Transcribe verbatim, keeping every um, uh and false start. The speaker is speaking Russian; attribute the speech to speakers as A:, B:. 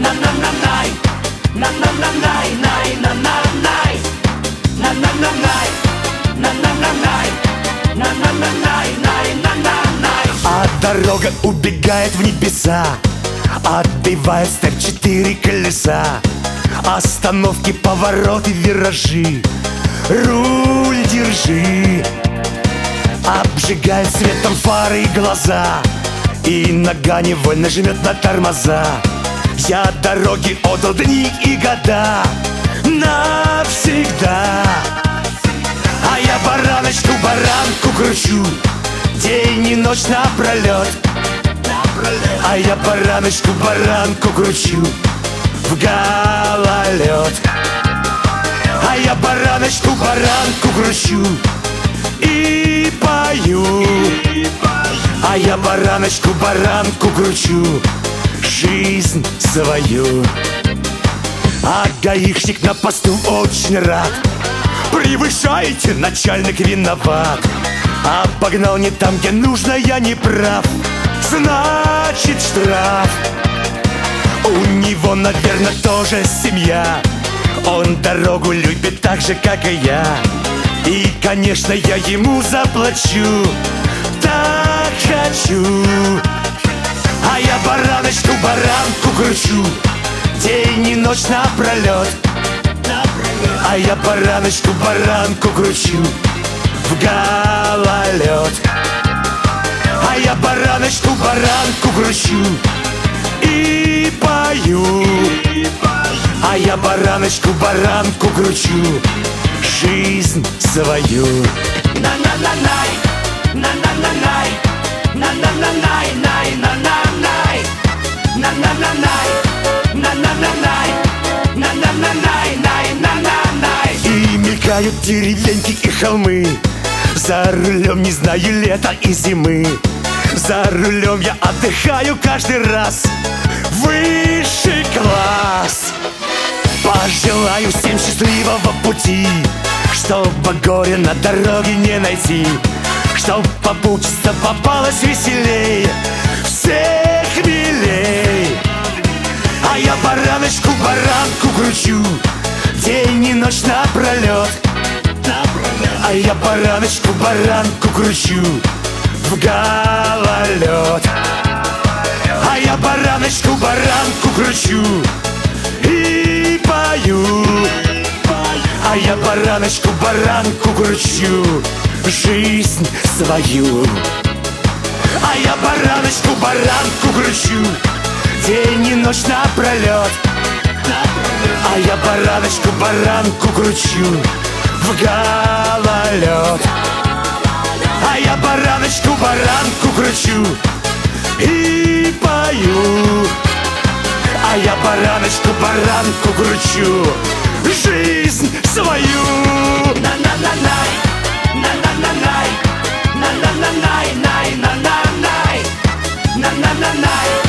A: на-на-на-най, на-на-на-най, най-на-на-най, на-на-на-най, на-на-на-най, на-на-на-най, най-на-на-най. А дорога убегает в небеса, отбивает степь четыре колеса. Остановки, повороты, виражи, руль держи. Обжигает светом фары и глаза, и нога невольно жмет на тормоза. Я дороги отдал дни и года навсегда. А я бараночку-баранку кручу день и ночь напролет. А я бараночку-баранку кручу в гололед. А я бараночку-баранку кручу и пою. А я бараночку-баранку кручу жизнь свою. А гаишник на посту очень рад. Превышаете, начальник виноват. Обогнал не там, где нужно, я не прав. Значит штраф. У него, наверное, тоже семья. Он дорогу любит так же, как и я. И, конечно, я ему заплачу. Так хочу. А я бараночку-баранку кручу день и ночь напролет. А я бараночку-баранку кручу в гололед. А я бараночку-баранку кручу и пою. А я бараночку-баранку кручу жизнь свою. На-на-на-най, на-на-на-най, на-на-на-най, най-на-на-най, на-на-на-най, на-на-на-най, на-на-на-най, най-на-на-най. И мелькают деревеньки и холмы. За рулем не знаю лета и зимы. За рулем я отдыхаю каждый раз. Высший класс. Пожелаю всем счастливого пути, чтобы горе на дороге не найти, чтоб попутчица попалась веселей, всех милей. А я бараночку-баранку кручу день и ночь напролет. А я бараночку-баранку кручу в гололед. А я бараночку-баранку кручу и пою. А я бараночку-баранку кручу жизнь свою. А я бараночку-баранку кручу день и ночь напролет. А я бараночку-баранку кручу в гололед. А я бараночку-баранку кручу и пою. А я бараночку-баранку кручу жизнь свою. На-на-на-най, на-на-на-най, на-на-на-най, най-на-на-най, на-на-на-най.